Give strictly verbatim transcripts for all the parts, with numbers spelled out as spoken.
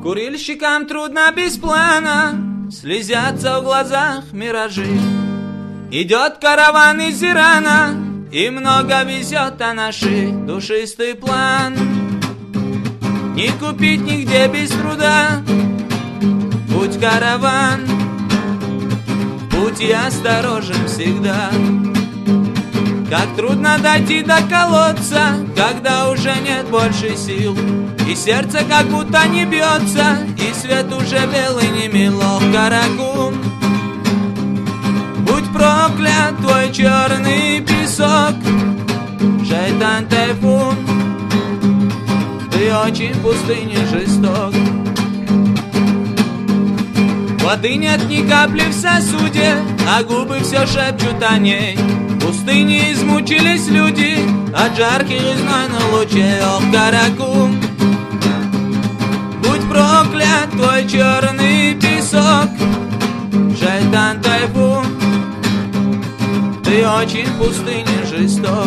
Курильщикам трудно без плана, слезятся в глазах миражи. Идет караван из Ирана, и много везет анаши. Душистый план не купить нигде без труда. Путь караван, путь я осторожен всегда. Как трудно дойти до колодца, когда уже нет больше сил, и сердце как будто не бьется, и свет уже белый не мило. Каракум, будь проклят твой черный песок. Шайтан тайфун, ты очень в пустыне жесток. Воды нет ни капли в сосуде, а губы все шепчут о ней. В пустыне измучились люди от жарких и знойных лучей. Ох, Каракум, будь проклят твой черный песок. Шайтан тайфун, ты очень в пустыне жесток.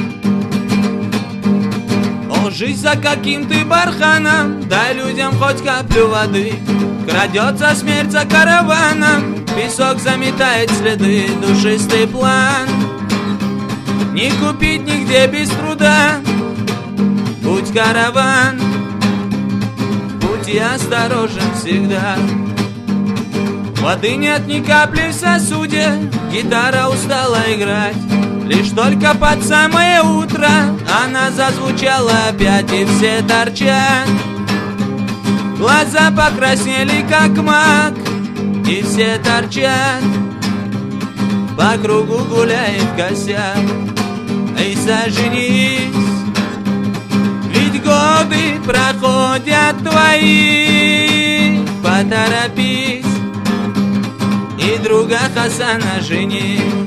О, жизнь за каким ты барханом, дай людям хоть каплю воды. Крадется смерть за караваном, песок заметает следы. Душистый план не купить нигде без труда. Будь караван, будь я осторожен всегда. Воды нет ни капли в сосуде, гитара устала играть. Лишь только под самое утро она зазвучала опять, и все торчат. Глаза покраснели, как мак, и все торчат. По кругу гуляет косяк. Эй, соженись, ведь годы проходят твои. Поторопись и друга Хасана жени.